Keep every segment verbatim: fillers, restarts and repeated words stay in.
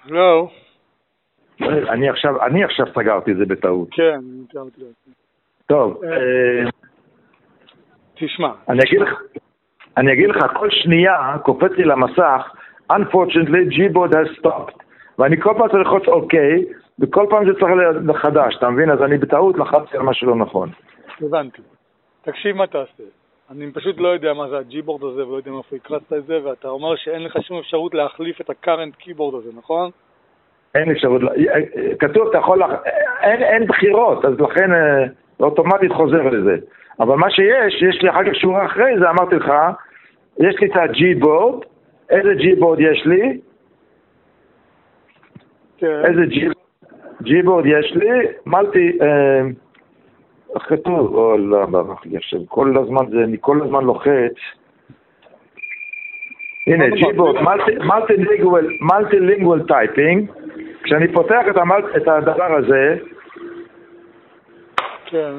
לא. אני עכשיו, אני עכשיו סגרתי את זה בטעות. כן, אני סגרתי את זה. טוב. תשמע. אני אגיד לך, אני אגיד לך, כל שנייה קופץ לי למסך, unfortunately, Gboard has stopped. ואני כל פעם צריך ללחוץ אוקיי, וכל פעם זה צריך להיות חדש, אתה מבין? אז אני בטעות לחצתי על משהו לא נכון. הבנתי. תקשיב מה תעשה. אני פשוט לא יודע מה זה הג'יבורד הזה, ולא יודע מאיפה הקרצת את זה, ואתה אומר שאין לך שום אפשרות להחליף את הקרנט קיבורד הזה, נכון? אין אפשרות, כתוב, אתה יכול, אין, אין בחירות, אז לכן אוטומטית חוזר לזה. אבל מה שיש, יש לי אחר כך שורה אחרי זה, אמרתי לך, יש לי את הג'יבורד, איזה ג'יבורד יש לי? כן. איזה ג'יבורד יש לי? מלטי, כתוב, או לא, ברח לי עכשיו, כל הזמן זה, אני כל הזמן לוחץ. הנה, ג'יבורד, מלטי-לינגוול טייפינג. כשאני פותח את הדבר הזה, כן.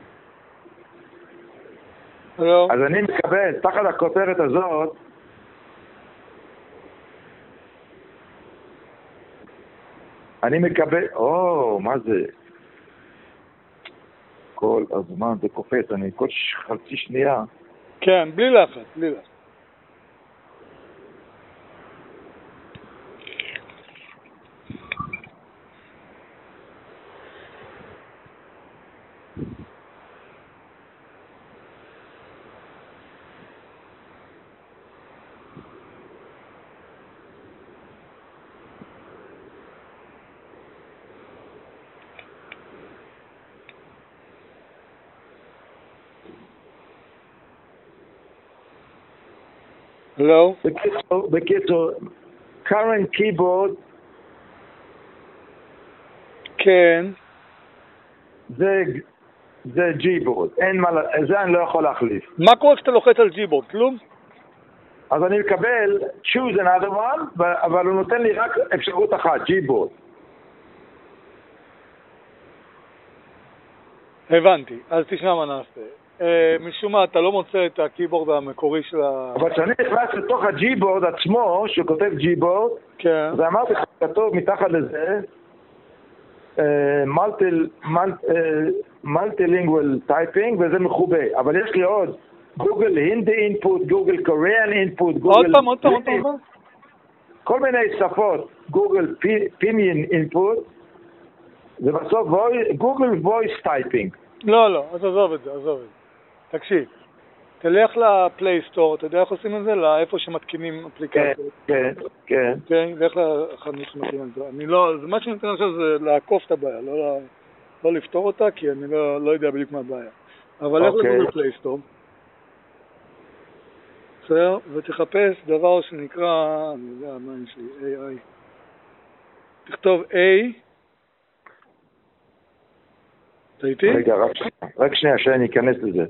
אז אני מקבל, תחת הכותרת הזאת, אני מקבל, או, מה זה? כל הזמן זה קופץ, אני כל חצי שנייה. כן, בלי לחץ, בלי לחץ. Hello? בקיצור, בקיצור, current keyboard כן. זה, זה Gboard, אין מה, זה אני לא יכול להחליף. מה קורה כשאתה לוחץ על Gboard? כלום? אז אני מקבל choose another one, אבל הוא נותן לי רק אפשרות אחת, Gboard. הבנתי, אז תשמע מה נעשה. משום מה, אתה לא מוצא את הקיבורד המקורי של ה... אבל כשאני נכנס לתוך הג'יבורד עצמו, שכותב ג'יבורד, כן. אז אמרתי, כתוב מתחת לזה, מולטילינגוול טייפינג, וזה מחובה. אבל יש לי עוד, גוגל הינדי אינפוט, גוגל קוריאן אינפוט, גוגל... עוד פעם, עוד פעם, עוד פעם. כל מיני שפות, גוגל פיניאן אינפוט, ובסוף גוגל וויס טייפינג. לא, לא, אז עזוב את זה, עזוב את זה. תקשיב, תלך לפלייסטור, אתה יודע איך עושים את זה? לאיפה שמתקינים אפליקציות. כן, כן. כן, ואיך לחנות שמתקינים את זה. אני לא, זה מה שאני נותן עכשיו זה לעקוף את הבעיה, לא, לא לפתור אותה, כי אני לא, לא יודע בדיוק מה הבעיה. אבל לך לגוגל פלייסטור, בסדר? ותחפש דבר שנקרא, אני יודע מה יש לי, איי איי. תכתוב A, אתה איתי? רגע, רק, רק שנייה, שאני אכנס לזה.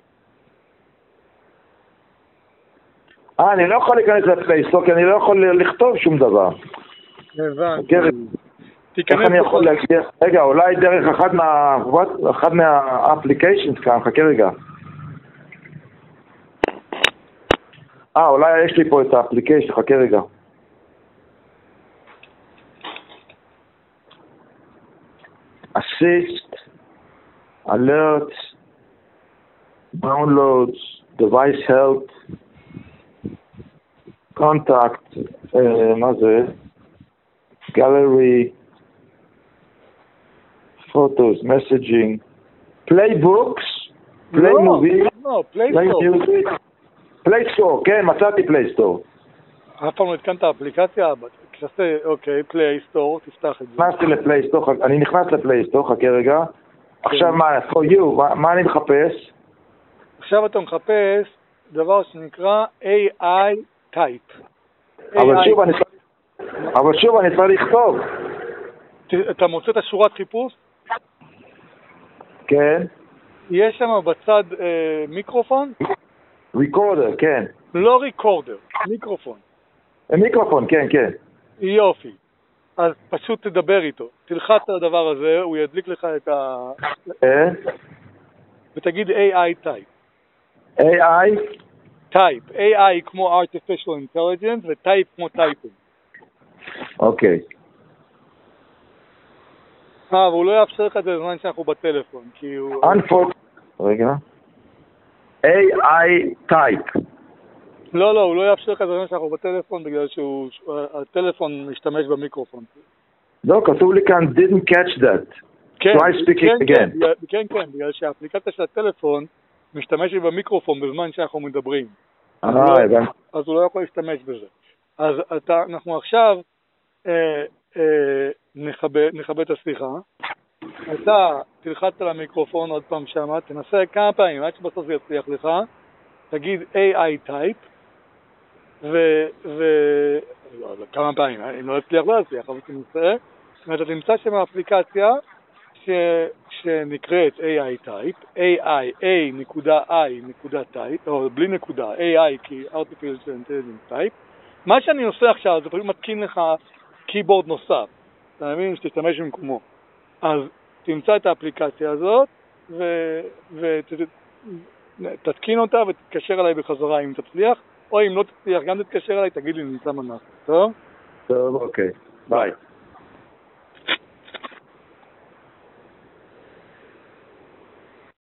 אה, אני לא יכול להיכנס לפלייסטור, כי אני לא יכול לכתוב שום דבר. הבנתי. איך אני יכול להגיע? רגע, אולי דרך אחד מה... אחד מהאפליקיישנס כאן, חכה רגע. אה, אולי יש לי פה את האפליקיישן, חכה רגע. Assist, Alerts, Downloads, Device Help, Contact, מה זה? Gallery, Photos, Messaging, Playbooks, Play Movies, Play Music, Play Store, כן, מצאתי Play Store. אף פעם לא התקנת האפליקציה, כשעשה, אוקיי, Play Store, תפתח את זה. נכנסתי ל-Play Store, אני נכנס ל-Play Store, חכה רגע. עכשיו מה, for you, מה אני מחפש? עכשיו אתה מחפש דבר שנקרא איי איי Type. אבל שוב אני אבל שוב אני צריך לכתוב. אתה מוצא את השורת חיפוש? כן. יש שם בצד מיקרופון? ריקורדר, כן. לא ריקורדר, מיקרופון. מיקרופון, כן, כן. יופי. אז פשוט תדבר איתו. תלחץ על הדבר הזה, הוא ידליק לך את ה... אה? ותגיד איי איי Type. איי איי? Type. איי איי כמו Artificial Intelligence, וטייפ כמו טייפינג. אוקיי. אה, אבל הוא לא יאפשר לך את זה בזמן שאנחנו בטלפון, כי הוא... Unfortunately, רגע. איי איי type. לא, לא, הוא לא יאפשר לך את זה בזמן שאנחנו בטלפון, בגלל שהטלפון משתמש במיקרופון. לא, כתוב לי כאן, didn't catch that. כן, Try speaking כן, again. כן, כן, כן, בגלל שהאפליקציה של הטלפון משתמשת במיקרופון בזמן שאנחנו מדברים. אה, הבנתי. אז הוא לא יכול להשתמש בזה. אז אתה, אנחנו עכשיו אה, אה, נכבה, נכבה את השיחה. אתה תלחץ על המיקרופון עוד פעם שמה, תנסה כמה פעמים, עד שבסוף זה יצליח לך, תגיד איי איי type, ו... ו... לא, לא, כמה פעמים, אם לא יצליח, לא יצליח, אבל תנסה, ואתה תמצא שם האפליקציה ש... שנקראת איי איי type, איי איי, A.I.type, או בלי נקודה, איי איי כי Artificial Intelligence Type. מה שאני עושה עכשיו, זה פשוט מתקין לך קיבורד נוסף, אתה מבין? שתשתמש במקומו. אז תמצא את האפליקציה הזאת, ותתקין אותה ותתקשר אליי בחזרה אם תצליח, או אם לא תצליח גם תתקשר אליי, תגיד לי נמצא מנס. טוב? טוב, אוקיי. ביי.